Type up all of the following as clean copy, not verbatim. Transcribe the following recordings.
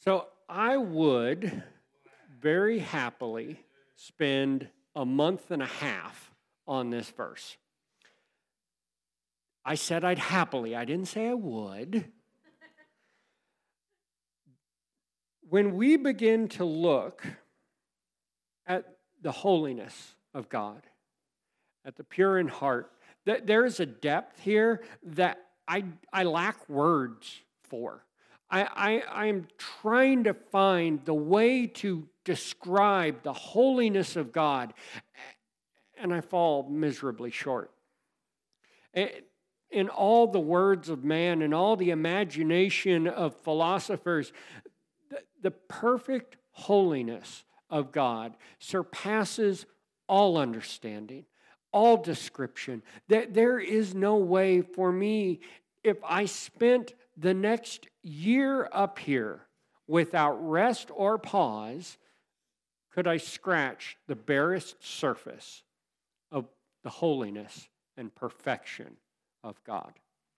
So I would very happily spend a month and a half on this verse. I said I'd happily. I didn't say I would. When we begin to look at the holiness of God, at the pure in heart, there is a depth here that I lack words for. I'm trying to find the way to describe the holiness of God, and I fall miserably short. In all the words of man and all the imagination of philosophers, the perfect holiness of God surpasses all understanding, all description. There is no way for me, if I spent the next year up here without rest or pause, could I scratch the barest surface of the holiness and perfection of God.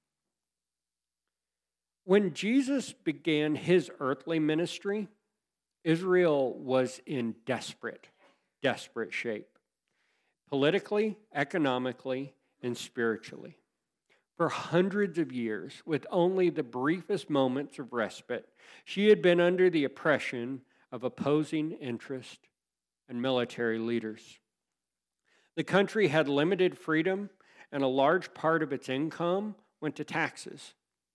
When Jesus began his earthly ministry, Israel was in desperate shape, politically, economically, and spiritually. For hundreds of years, with only the briefest moments of respite, she had been under the oppression of opposing interest and military leaders. The country had limited freedom, and a large part of its income went to taxes.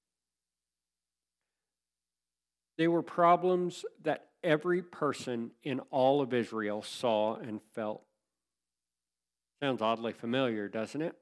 They were problems that every person in all of Israel saw and felt. Sounds oddly familiar, doesn't it?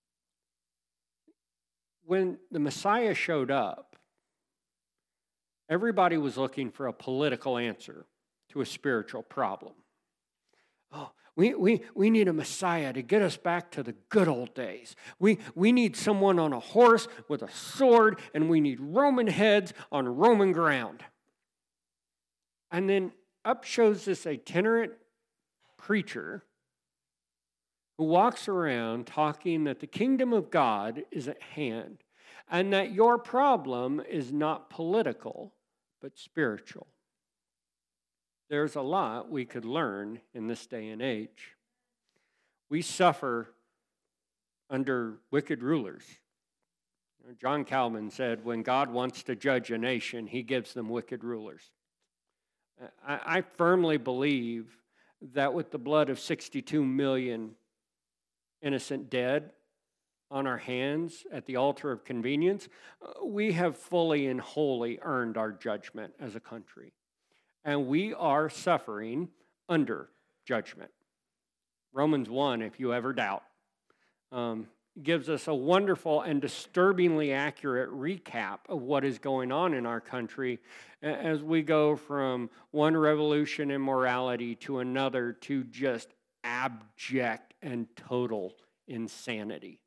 When the Messiah showed up, everybody was looking for a political answer to a spiritual problem. Oh, we need a Messiah to get us back to the good old days. We need someone on a horse with a sword, and we need Roman heads on Roman ground. And then up shows this itinerant preacher who walks around talking that the kingdom of God is at hand and that your problem is not political, but spiritual. There's a lot we could learn in this day and age. We suffer under wicked rulers. John Calvin said, when God wants to judge a nation, he gives them wicked rulers. I firmly believe that with the blood of 62 million innocent dead on our hands at the altar of convenience, we have fully and wholly earned our judgment as a country. And we are suffering under judgment. Romans 1, if you ever doubt, gives us a wonderful and disturbingly accurate recap of what is going on in our country as we go from one revolution in morality to another to just abject and total insanity.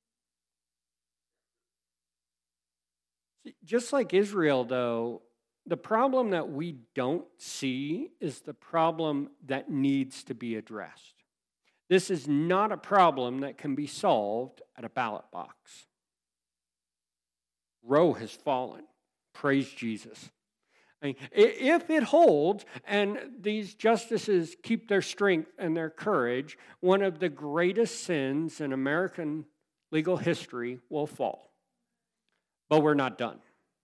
Just like Israel, though, the problem that we don't see is the problem that needs to be addressed. This is not a problem that can be solved at a ballot box. Roe has fallen. Praise Jesus. I mean, if it holds and these justices keep their strength and their courage, one of the greatest sins in American legal history will fall. But we're not done.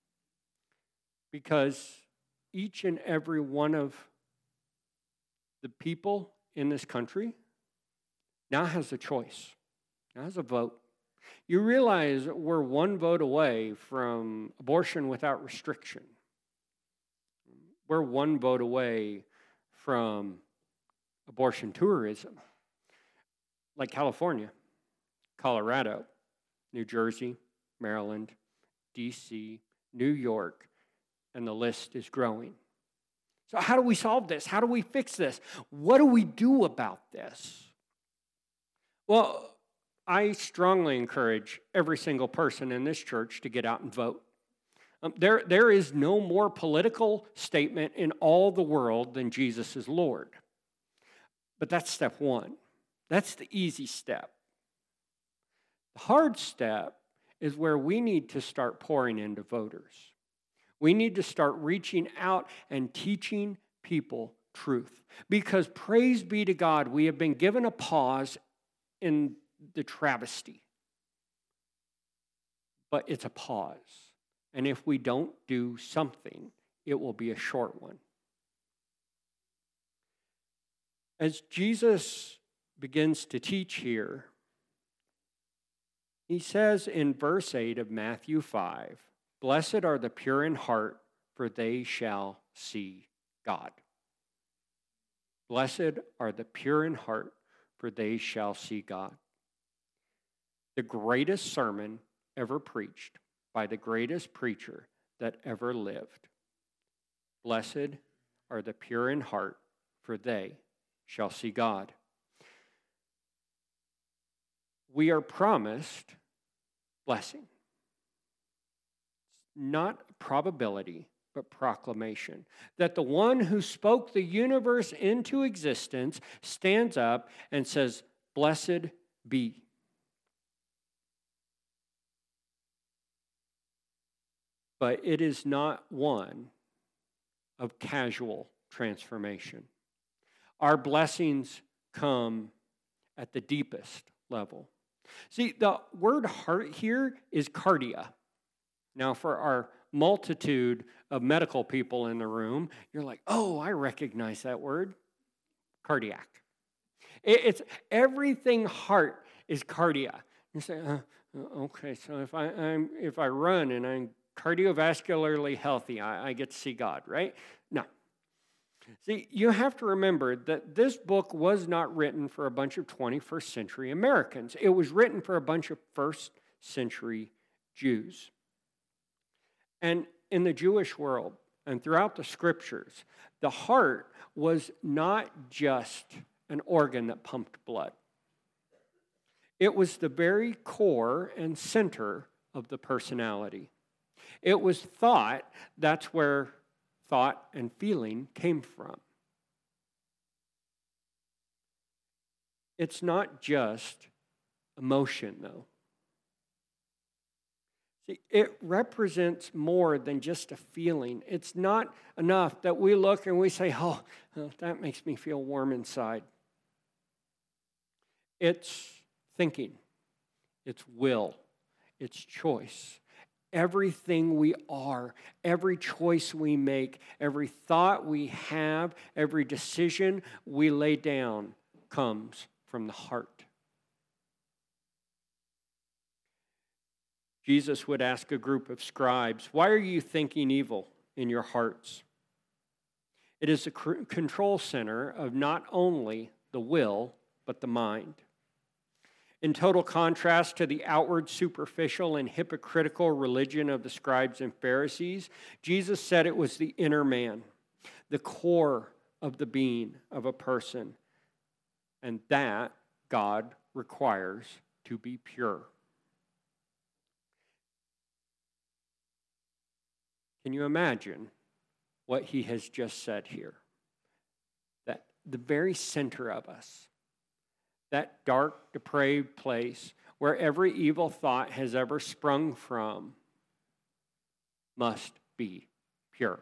Because each and every one of the people in this country now has a choice, now has a vote. You realize we're one vote away from abortion without restriction. We're one vote away from abortion tourism, like California, Colorado, New Jersey, Maryland, D.C., New York, and the list is growing. So how do we solve this? How do we fix this? What do we do about this? Well, I strongly encourage every single person in this church to get out and vote. There is no more political statement in all the world than Jesus is Lord. But that's step one. That's the easy step. The hard step is where we need to start pouring into voters. We need to start reaching out and teaching people truth. Because praise be to God, we have been given a pause in the travesty. But it's a pause. And if we don't do something, it will be a short one. As Jesus begins to teach here, he says in verse 8 of Matthew 5, "Blessed are the pure in heart, for they shall see God." Blessed are the pure in heart, for they shall see God. The greatest sermon ever preached by the greatest preacher that ever lived. Blessed are the pure in heart, for they shall see God. We are promised blessing. Not probability, but proclamation. That the one who spoke the universe into existence stands up and says, "Blessed be." But it is not one of casual transformation. Our blessings come at the deepest level. See, the word heart here is cardia. Now, for our multitude of medical people in the room, you're like, oh, I recognize that word. Cardiac. It's everything heart is cardia. You say, okay, so if I run and I'm cardiovascularly healthy, I get to see God, right? No. See, you have to remember that this book was not written for a bunch of 21st century Americans. It was written for a bunch of first century Jews. And in the Jewish world and throughout the scriptures, the heart was not just an organ that pumped blood. It was the very core and center of the personality. It was thought, that's where thought and feeling came from. It's not just emotion, though. See, it represents more than just a feeling. It's not enough that we look and we say, oh, that makes me feel warm inside. It's thinking, it's will, it's choice. Everything we are, every choice we make, every thought we have, every decision we lay down comes from the heart. Jesus would ask a group of scribes, "Why are you thinking evil in your hearts?" It is the control center of not only the will, but the mind. In total contrast to the outward, superficial, and hypocritical religion of the scribes and Pharisees, Jesus said it was the inner man, the core of the being of a person, and that God requires to be pure. Can you imagine what he has just said here? That the very center of us, that dark, depraved place where every evil thought has ever sprung from, must be pure.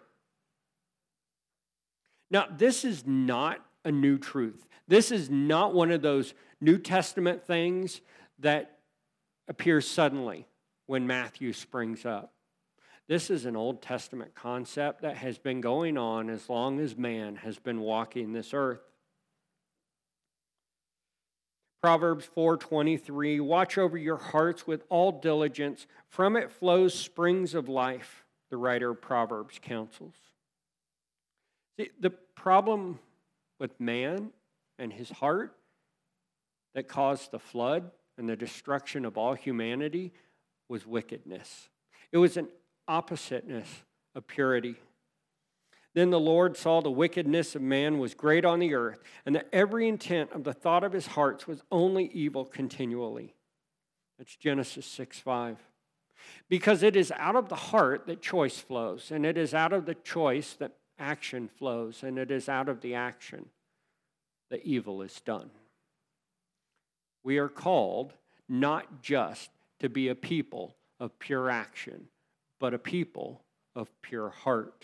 Now, this is not a new truth. This is not one of those New Testament things that appears suddenly when Matthew springs up. This is an Old Testament concept that has been going on as long as man has been walking this earth. Proverbs 4:23, "Watch over your hearts with all diligence. From it flows springs of life," the writer of Proverbs counsels. See, the problem with man and his heart that caused the flood and the destruction of all humanity was wickedness. It was an oppositeness of purity. Then the Lord saw the wickedness of man was great on the earth, and that every intent of the thought of his hearts was only evil continually. That's Genesis 6:5. Because it is out of the heart that choice flows, and it is out of the choice that action flows, and it is out of the action that evil is done. We are called not just to be a people of pure action, but a people of pure heart.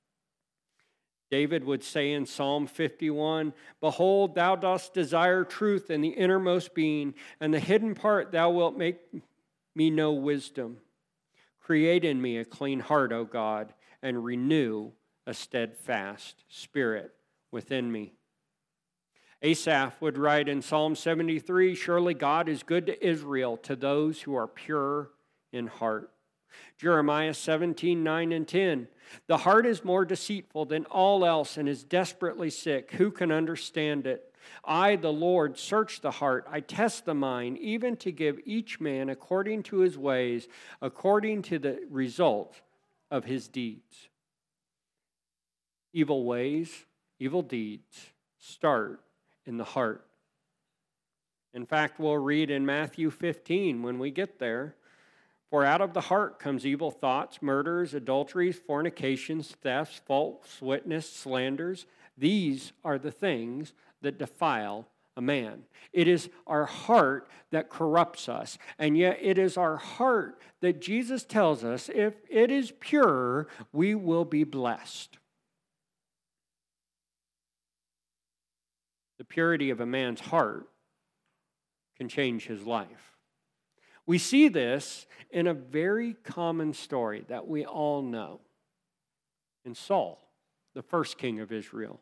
David would say in Psalm 51, "Behold, thou dost desire truth in the innermost being, and the hidden part thou wilt make me know wisdom. Create in me a clean heart, O God, and renew a steadfast spirit within me." Asaph would write in Psalm 73, "Surely God is good to Israel, to those who are pure in heart." Jeremiah 17, 9 and 10, "The heart is more deceitful than all else and is desperately sick. Who can understand it? I, the Lord, search the heart. I test the mind, even to give each man according to his ways, according to the result of his deeds." Evil ways, evil deeds start in the heart. In fact, we'll read in Matthew 15 when we get there, "For out of the heart comes evil thoughts, murders, adulteries, fornications, thefts, false witness, slanders. These are the things that defile a man." It is our heart that corrupts us, and yet it is our heart that Jesus tells us, if it is pure, we will be blessed. The purity of a man's heart can change his life. We see this in a very common story that we all know, in Saul, the first king of Israel.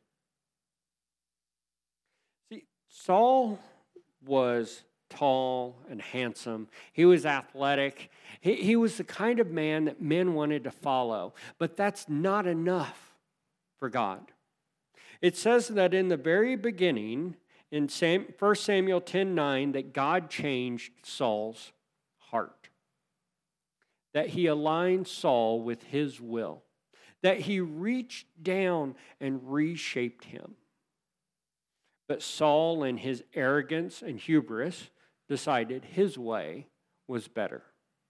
See, Saul was tall and handsome. He was athletic. He was the kind of man that men wanted to follow. But that's not enough for God. It says that in the very beginning, in 1 Samuel 10:9, that God changed Saul's heart. That he aligned Saul with his will. That he reached down and reshaped him. But Saul, in his arrogance and hubris, decided his way was better.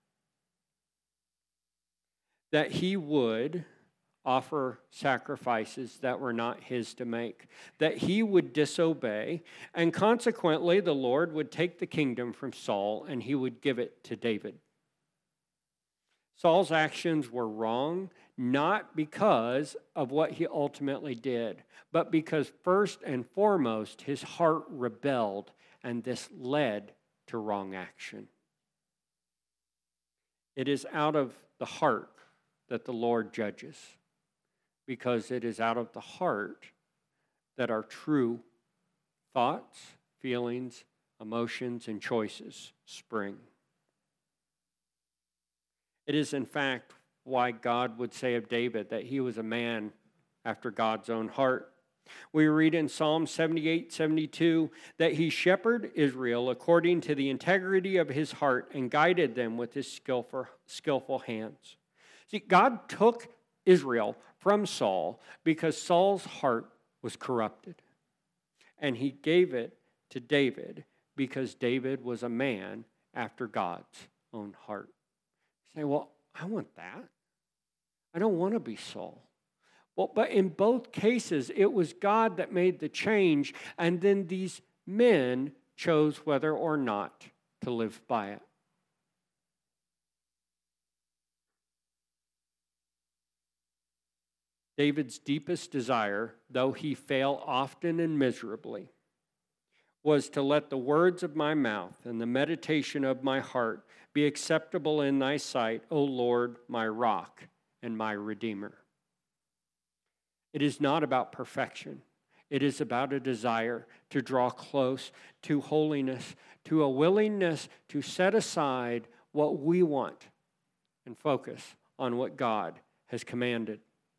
That he would offer sacrifices that were not his to make, that he would disobey, and consequently the Lord would take the kingdom from Saul and he would give it to David. Saul's actions were wrong, not because of what he ultimately did, but because first and foremost his heart rebelled, and this led to wrong action. It is out of the heart that the Lord judges, because it is out of the heart that our true thoughts, feelings, emotions, and choices spring. It is, in fact, why God would say of David that he was a man after God's own heart. We read in Psalm 78:72 that he shepherded Israel according to the integrity of his heart and guided them with his skillful hands. See, God took Israel from Saul because Saul's heart was corrupted. And he gave it to David because David was a man after God's own heart. You say, well, I want that. I don't want to be Saul. Well, but in both cases, it was God that made the change, and then these men chose whether or not to live by it. David's deepest desire, though he fail often and miserably, was to let the words of my mouth and the meditation of my heart be acceptable in thy sight, O Lord, my rock and my redeemer. It is not about perfection. It is about a desire to draw close to holiness, to a willingness to set aside what we want and focus on what God has commanded.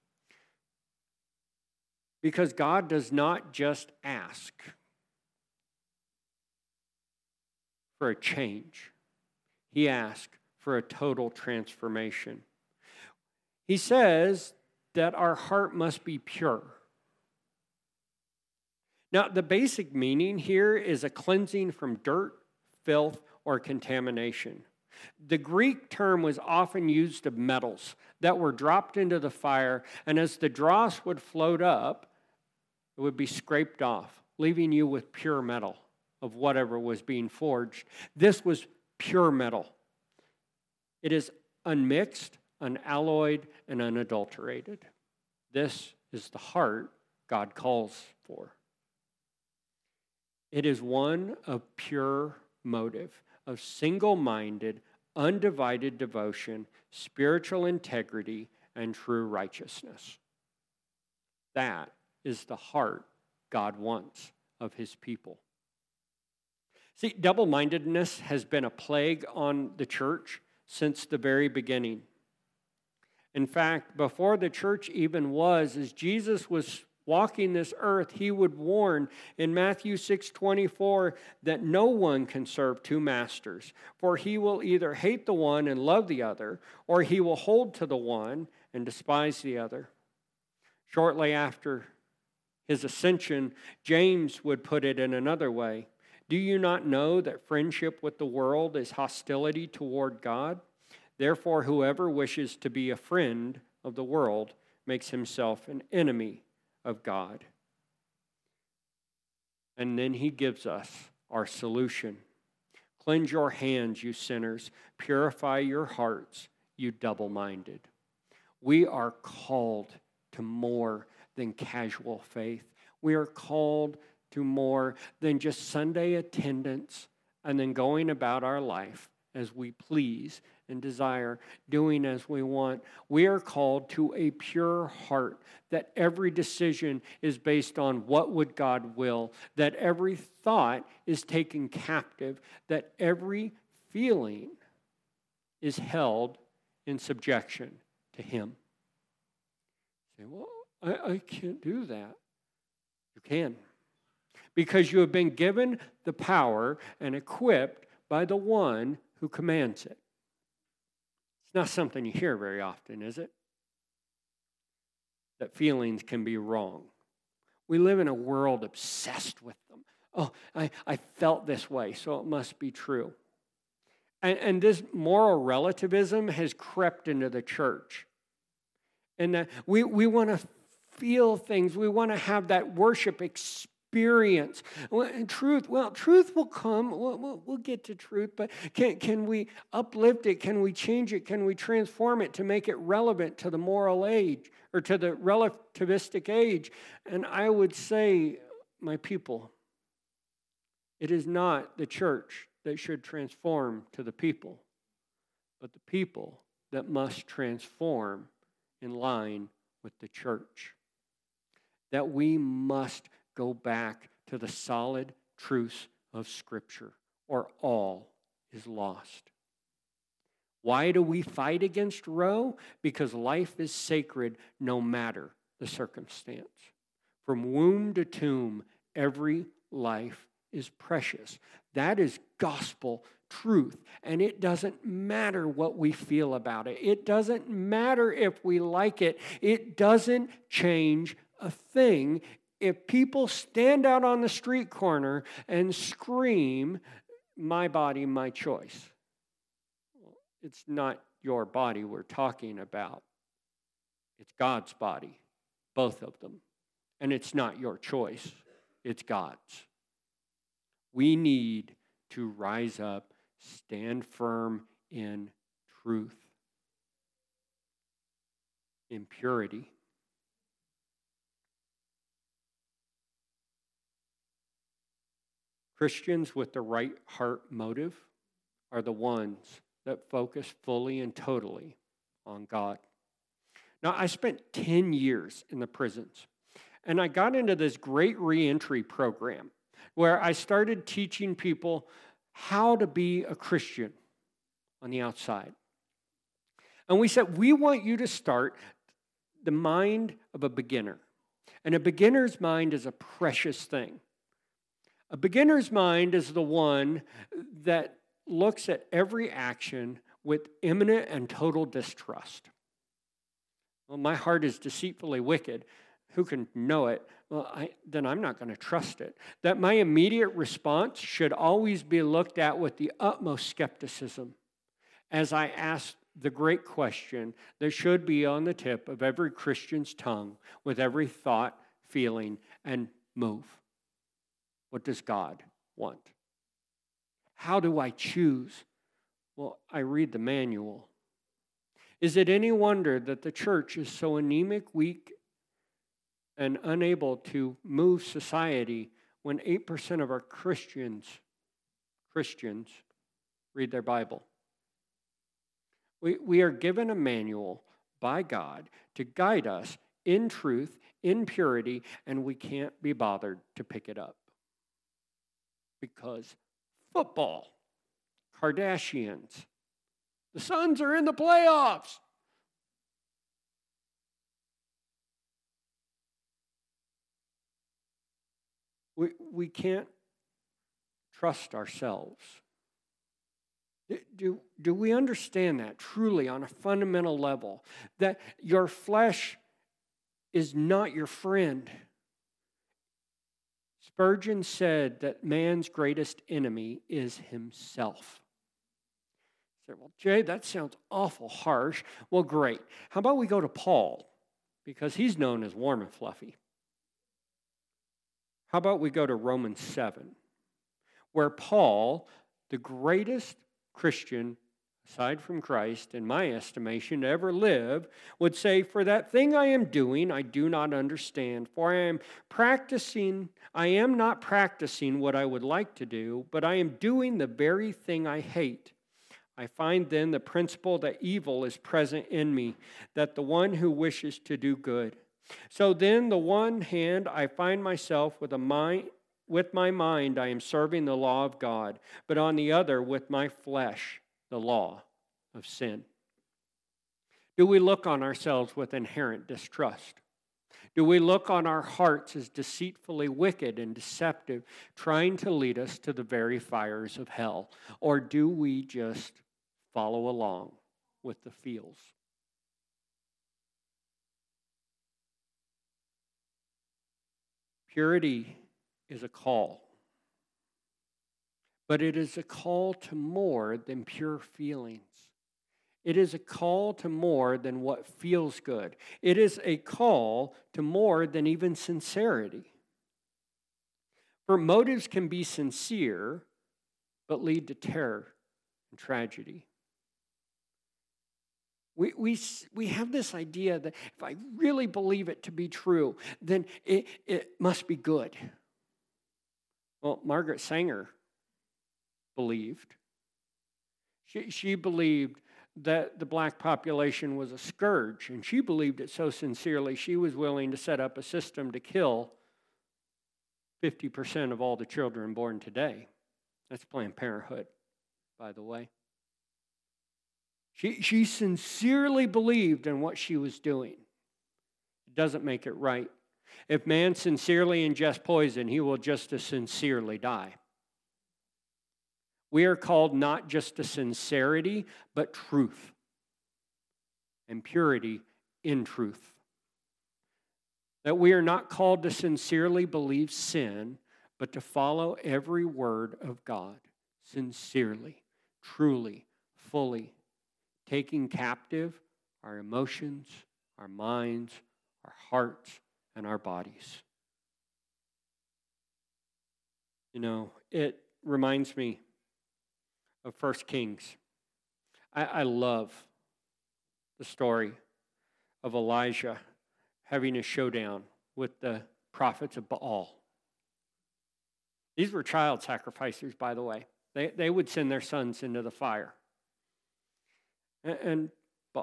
Because God does not just ask for a change. He asks for a total transformation. He says that our heart must be pure. Now, the basic meaning here is a cleansing from dirt, filth, or contamination. The Greek term was often used of metals that were dropped into the fire, and as the dross would float up, it would be scraped off, leaving you with pure metal of whatever was being forged. This was pure metal. It is unmixed, unalloyed, and unadulterated. This is the heart God calls for. It is one of pure motive, of single-minded, undivided devotion, spiritual integrity, and true righteousness. That is the heart God wants of his people. See, double-mindedness has been a plague on the church since the very beginning. In fact, before the church even was, as Jesus was walking this earth, he would warn in Matthew 6:24 that no one can serve two masters, for he will either hate the one and love the other, or he will hold to the one and despise the other. Shortly after his ascension, James would put it in another way. Do you not know that friendship with the world is hostility toward God? Therefore, whoever wishes to be a friend of the world makes himself an enemy of God. And then he gives us our solution. Cleanse your hands, you sinners. Purify your hearts, you double-minded. We are called to more than casual faith. We are called to more than just Sunday attendance and then going about our life as we please and desire, doing as we want. We are called to a pure heart, that every decision is based on what would God will, that every thought is taken captive, that every feeling is held in subjection to him. You say, well, I can't do that. You can. Because you have been given the power and equipped by the one who commands it. It's not something you hear very often, is it? That feelings can be wrong. We live in a world obsessed with them. Oh, I felt this way, so it must be true. And this moral relativism has crept into the church. And we want to feel things. We want to have that worship experience. Truth will come. We'll get to truth, but can we uplift it? Can we change it? Can we transform it to make it relevant to the moral age or to the relativistic age? And I would say, my people, it is not the church that should transform to the people, but the people that must transform in line with the church. That we must go back to the solid truths of Scripture, or all is lost. Why do we fight against Roe? Because life is sacred no matter the circumstance. From womb to tomb, every life is precious. That is gospel truth, and it doesn't matter what we feel about it. It doesn't matter if we like it. It doesn't change a thing if people stand out on the street corner and scream, "My body, my choice." It's not your body we're talking about. It's God's body, both of them. And it's not your choice, it's God's. We need to rise up, stand firm in truth, in purity. Christians with the right heart motive are the ones that focus fully and totally on God. Now, I spent 10 years in the prisons, and I got into this great reentry program where I started teaching people how to be a Christian on the outside. And we said, we want you to start the mind of a beginner. And a beginner's mind is a precious thing. A beginner's mind is the one that looks at every action with imminent and total distrust. Well, my heart is deceitfully wicked. Who can know it? Well, then I'm not going to trust it. That my immediate response should always be looked at with the utmost skepticism as I ask the great question that should be on the tip of every Christian's tongue with every thought, feeling, and move. What does God want? How do I choose? Well, I read the manual. Is it any wonder that the church is so anemic, weak, and unable to move society when 8% of our Christians read their Bible? We are given a manual by God to guide us in truth, in purity, and we can't be bothered to pick it up. Because football, Kardashians, the Suns are in the playoffs. We can't trust ourselves. Do we understand that truly on a fundamental level? That your flesh is not your friend. Spurgeon said that man's greatest enemy is himself. I said, well, Jay, that sounds awful harsh. Well, great. How about we go to Paul? Because he's known as warm and fluffy. How about we go to Romans 7, where Paul, the greatest Christian, aside from Christ, in my estimation, to ever live, would say, for that thing I am doing, I do not understand. For I am not practicing what I would like to do, but I am doing the very thing I hate. I find then the principle that evil is present in me, that the one who wishes to do good. So then, the one hand, I find myself with my mind, I am serving the law of God, but on the other, with my flesh, the law of sin. Do we look on ourselves with inherent distrust? Do we look on our hearts as deceitfully wicked and deceptive, trying to lead us to the very fires of hell? Or do we just follow along with the feels? Purity is a call, but it is a call to more than pure feelings. It is a call to more than what feels good. It is a call to more than even sincerity. For motives can be sincere, but lead to terror and tragedy. We have this idea that if I really believe it to be true, then it must be good. Well, Margaret Sanger believed. She believed that the black population was a scourge, and she believed it so sincerely she was willing to set up a system to kill 50% of all the children born today. That's Planned Parenthood, by the way. She sincerely believed in what she was doing. It doesn't make it right. If man sincerely ingests poison, he will just as sincerely die. We are called not just to sincerity, but truth and purity in truth. That we are not called to sincerely believe sin, but to follow every word of God, sincerely, truly, fully, taking captive our emotions, our minds, our hearts, and our bodies. You know, it reminds me of 1 Kings. I love the story of Elijah having a showdown with the prophets of Baal. These were child sacrificers, by the way. They would send their sons into the fire. And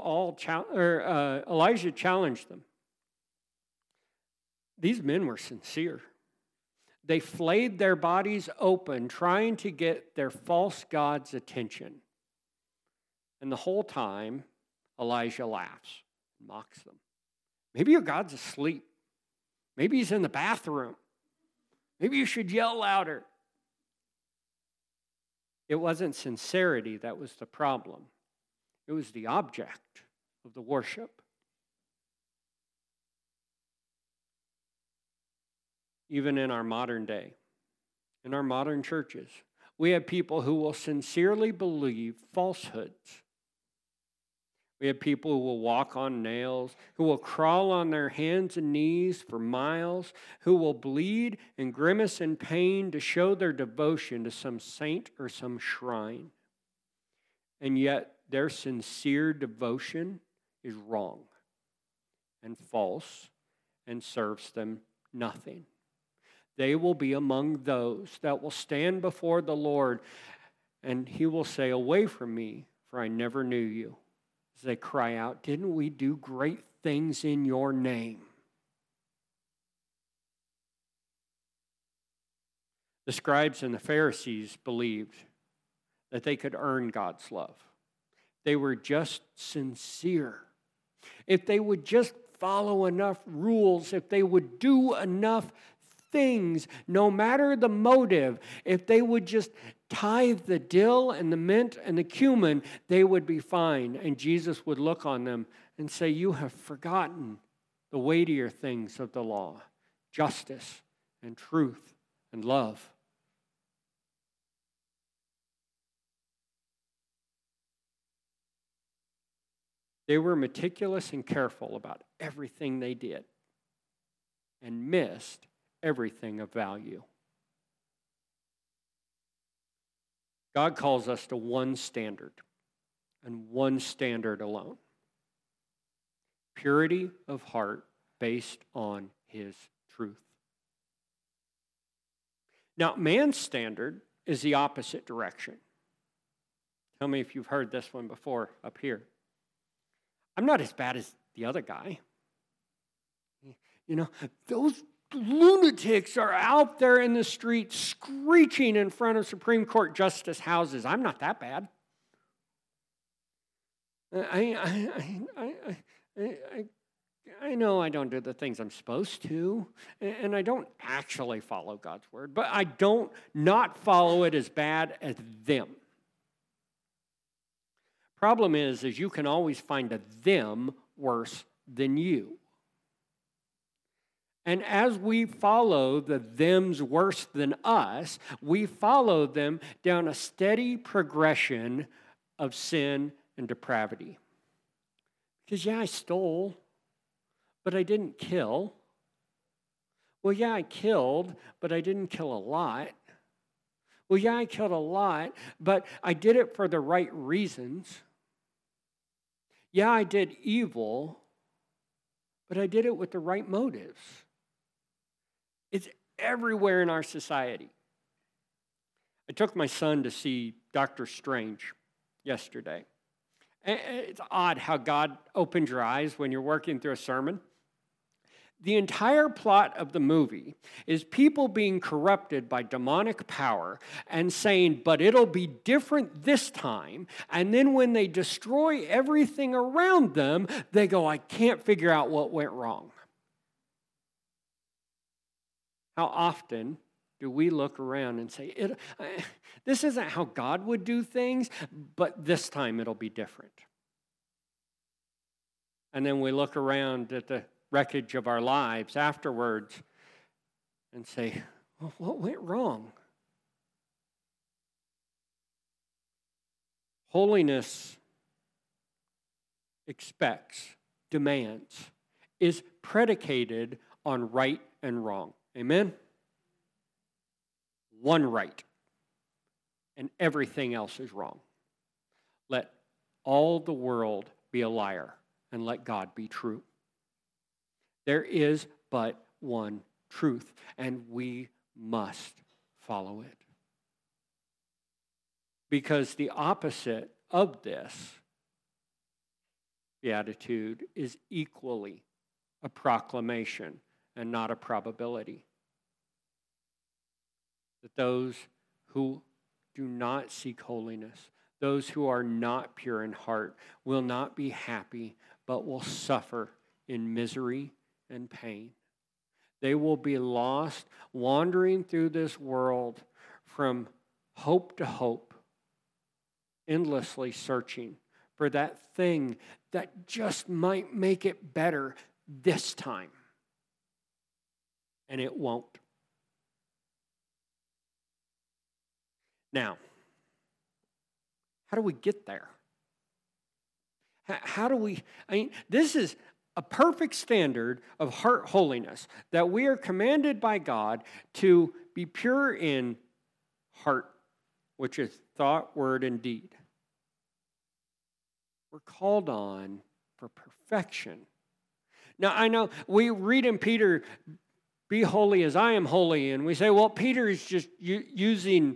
Elijah challenged them. These men were sincere. They flayed their bodies open, trying to get their false god's attention. And the whole time, Elijah laughs, mocks them. Maybe your God's asleep. Maybe he's in the bathroom. Maybe you should yell louder. It wasn't sincerity that was the problem. It was the object of the worship. Even in our modern day, in our modern churches, we have people who will sincerely believe falsehoods. We have people who will walk on nails, who will crawl on their hands and knees for miles, who will bleed and grimace in pain to show their devotion to some saint or some shrine. And yet, their sincere devotion is wrong and false and serves them nothing. They will be among those that will stand before the Lord, and he will say, "Away from me, for I never knew you." As they cry out, "Didn't we do great things in your name?" The scribes and the Pharisees believed that they could earn God's love. They were just sincere. If they would just follow enough rules, if they would do enough things, no matter the motive, if they would just tithe the dill and the mint and the cumin, they would be fine. And Jesus would look on them and say, "You have forgotten the weightier things of the law, justice and truth and love." They were meticulous and careful about everything they did and missed everything of value. God calls us to one standard and one standard alone: purity of heart based on his truth. Now, man's standard is the opposite direction. Tell me if you've heard this one before up here. I'm not as bad as the other guy. You know, those lunatics are out there in the street screeching in front of Supreme Court justice houses. I'm not that bad. I know I don't do the things I'm supposed to, and I don't actually follow God's word, but I don't not follow it as bad as them. Problem is you can always find a them worse than you. And as we follow the thems worse than us, we follow them down a steady progression of sin and depravity. Because I stole, but I didn't kill. Well, I killed, but I didn't kill a lot. Well, I killed a lot, but I did it for the right reasons. I did evil, but I did it with the right motives. It's everywhere in our society. I took my son to see Dr. Strange yesterday. It's odd how God opens your eyes when you're working through a sermon. The entire plot of the movie is people being corrupted by demonic power and saying, "But it'll be different this time." And then when they destroy everything around them, they go, "I can't figure out what went wrong." How often do we look around and say, "This isn't how God would do things, but this time it'll be different." And then we look around at the wreckage of our lives afterwards and say, "Well, what went wrong?" Holiness expects, demands, is predicated on right and wrong. Amen? One right, and everything else is wrong. Let all the world be a liar, and let God be true. There is but one truth, and we must follow it. Because the opposite of this beatitude is equally a proclamation and not a probability. That those who do not seek holiness, those who are not pure in heart, will not be happy, but will suffer in misery and pain. They will be lost, wandering through this world from hope to hope, endlessly searching for that thing that just might make it better this time. And it won't. Now, how do we get there? How do we, this is a perfect standard of heart holiness, that we are commanded by God to be pure in heart, which is thought, word, and deed. We're called on for perfection. Now, I know we read in Peter, be holy as I am holy, and we say, well, Peter is just using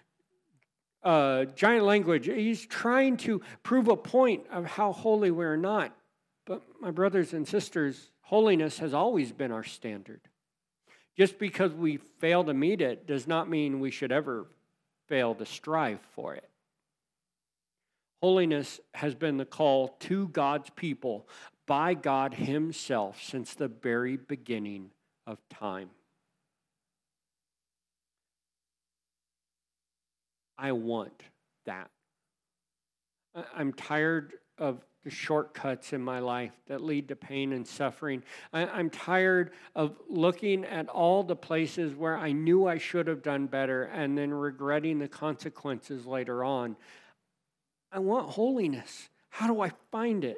giant language. He's trying to prove a point of how holy we're not. But my brothers and sisters, holiness has always been our standard. Just because we fail to meet it does not mean we should ever fail to strive for it. Holiness has been the call to God's people by God Himself since the very beginning of time. I want that. I'm tired of the shortcuts in my life that lead to pain and suffering. I'm tired of looking at all the places where I knew I should have done better and then regretting the consequences later on. I want holiness. How do I find it?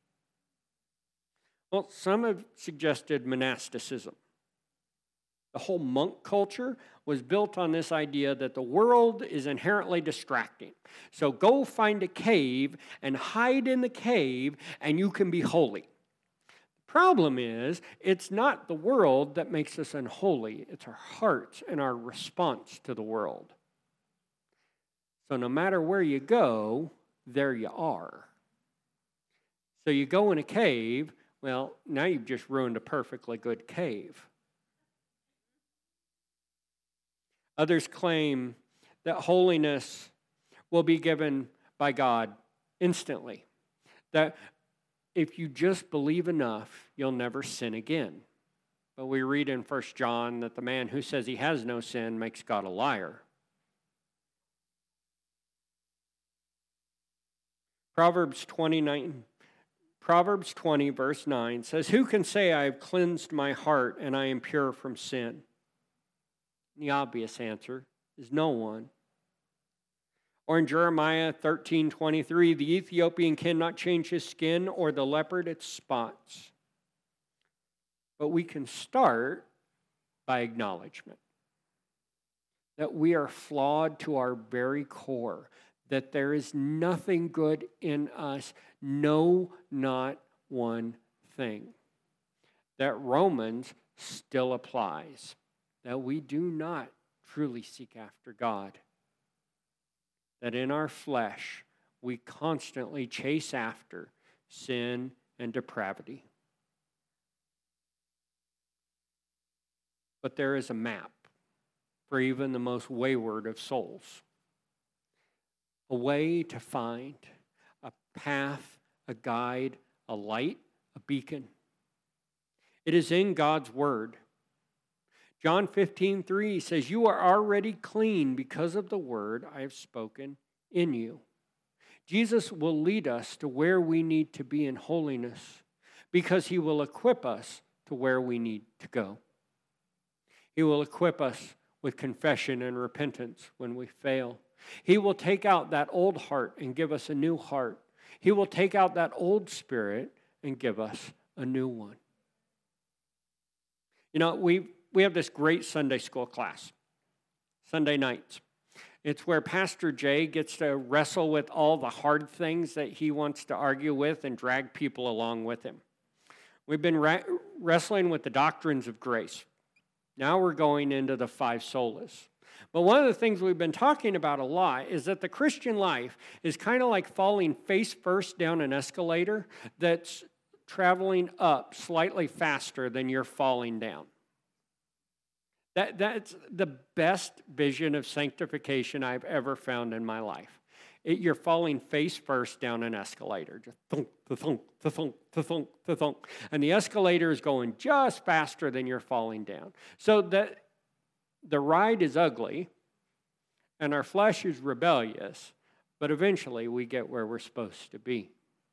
Well, some have suggested monasticism. The whole monk culture was built on this idea that the world is inherently distracting. So go find a cave and hide in the cave and you can be holy. The problem is, it's not the world that makes us unholy. It's our hearts and our response to the world. So no matter where you go, there you are. So you go in a cave, well, now you've just ruined a perfectly good cave. Others claim that holiness will be given by God instantly. That if you just believe enough, you'll never sin again. But we read in 1 John that the man who says he has no sin makes God a liar. Proverbs 20 verse 9 says, "Who can say I have cleansed my heart and I am pure from sin?" The obvious answer is no one. Or in Jeremiah 13:23, the Ethiopian cannot change his skin or the leopard its spots. But we can start by acknowledgement that we are flawed to our very core, that there is nothing good in us, no, not one thing. That Romans still applies. That we do not truly seek after God. That in our flesh, we constantly chase after sin and depravity. But there is a map for even the most wayward of souls. A way to find a path, a guide, a light, a beacon. It is in God's Word. John 15:3 says, "You are already clean because of the word I have spoken in you." Jesus will lead us to where we need to be in holiness because He will equip us to where we need to go. He will equip us with confession and repentance when we fail. He will take out that old heart and give us a new heart. He will take out that old spirit and give us a new one. You know, we have this great Sunday school class, Sunday nights. It's where Pastor Jay gets to wrestle with all the hard things that he wants to argue with and drag people along with him. We've been wrestling with the doctrines of grace. Now we're going into the 5 solas. But one of the things we've been talking about a lot is that the Christian life is kind of like falling face first down an escalator that's traveling up slightly faster than you're falling down. That's the best vision of sanctification I've ever found in my life. You're falling face first down an escalator, just thunk, thunk, thunk, thunk, thunk, and the escalator is going just faster than you're falling down. So that the ride is ugly, and our flesh is rebellious, but eventually we get where we're supposed to be.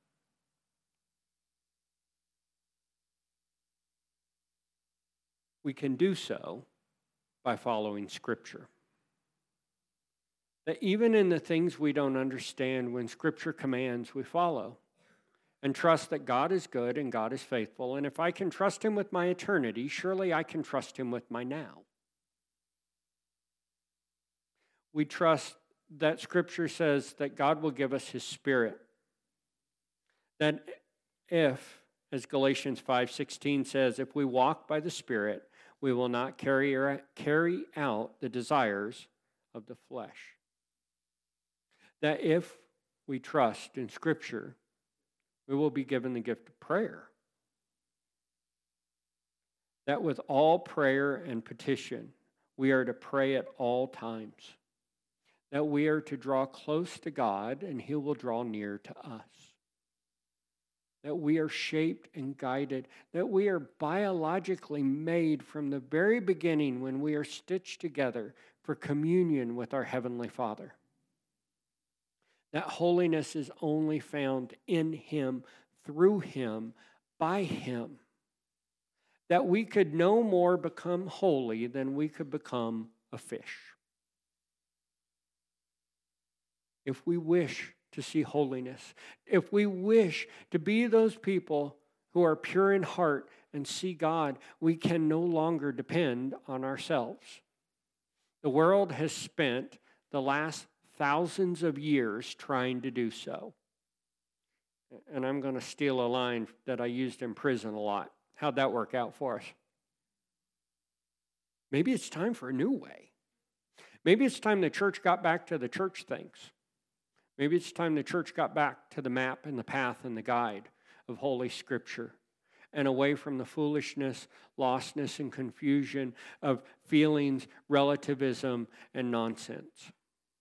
We can do so by following Scripture. That even in the things we don't understand, when Scripture commands, we follow and trust that God is good and God is faithful. And if I can trust Him with my eternity, surely I can trust Him with my now. We trust that Scripture says that God will give us His Spirit. That if, as Galatians 5:16 says, if we walk by the Spirit, we will not carry out the desires of the flesh. That if we trust in Scripture, we will be given the gift of prayer. That with all prayer and petition, we are to pray at all times. That we are to draw close to God and He will draw near to us. That we are shaped and guided. That we are biologically made from the very beginning when we are stitched together for communion with our Heavenly Father. That holiness is only found in Him, through Him, by Him. That we could no more become holy than we could become a fish. If we wish to see holiness, if we wish to be those people who are pure in heart and see God, we can no longer depend on ourselves. The world has spent the last thousands of years trying to do so. And I'm going to steal a line that I used in prison a lot. How'd that work out for us? Maybe it's time for a new way. Maybe it's time the church got back to the church things. Maybe it's time the church got back to the map and the path and the guide of Holy Scripture and away from the foolishness, lostness, and confusion of feelings, relativism, and nonsense.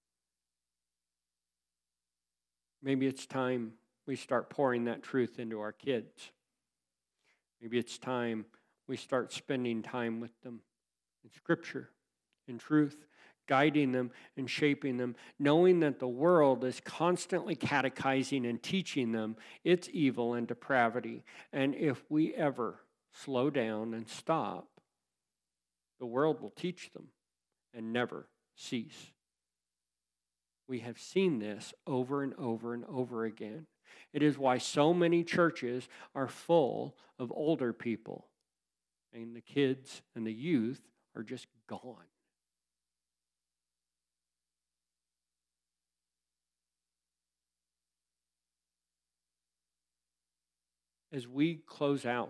Maybe it's time we start pouring that truth into our kids. Maybe it's time we start spending time with them in Scripture, in truth, guiding them and shaping them, knowing that the world is constantly catechizing and teaching them its evil and depravity. And if we ever slow down and stop, the world will teach them and never cease. We have seen this over and over and over again. It is why so many churches are full of older people, and the kids and the youth are just gone. As we close out,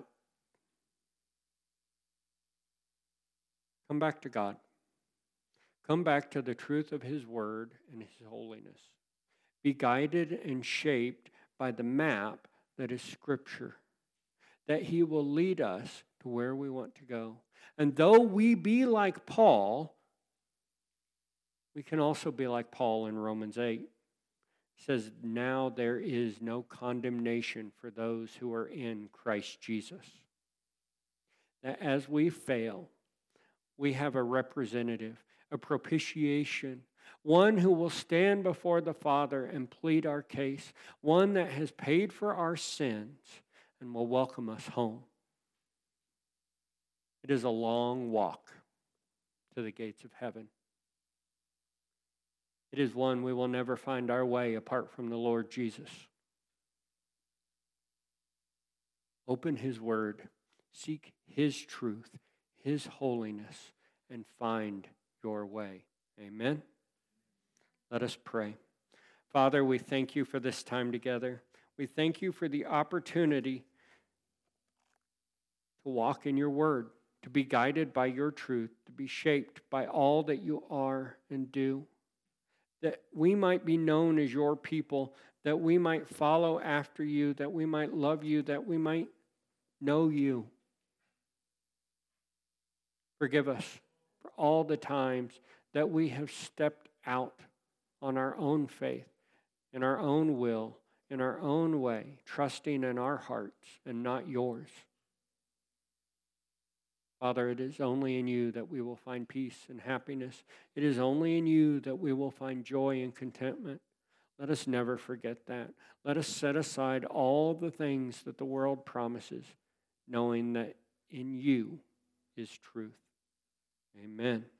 come back to God. Come back to the truth of His Word and His holiness. Be guided and shaped by the map that is Scripture, that He will lead us to where we want to go. And though we be like Paul, we can also be like Paul in Romans 8. It says, now there is no condemnation for those who are in Christ Jesus. That as we fail, we have a representative, a propitiation, one who will stand before the Father and plead our case, one that has paid for our sins and will welcome us home. It is a long walk to the gates of heaven. It is one we will never find our way apart from the Lord Jesus. Open His Word, seek His truth, His holiness, and find your way. Amen. Let us pray. Father, we thank You for this time together. We thank You for the opportunity to walk in Your Word, to be guided by Your truth, to be shaped by all that You are and do, that we might be known as Your people, that we might follow after You, that we might love You, that we might know You. Forgive us for all the times that we have stepped out on our own faith, in our own will, in our own way, trusting in our hearts and not Yours. Father, it is only in You that we will find peace and happiness. It is only in You that we will find joy and contentment. Let us never forget that. Let us set aside all the things that the world promises, knowing that in You is truth. Amen.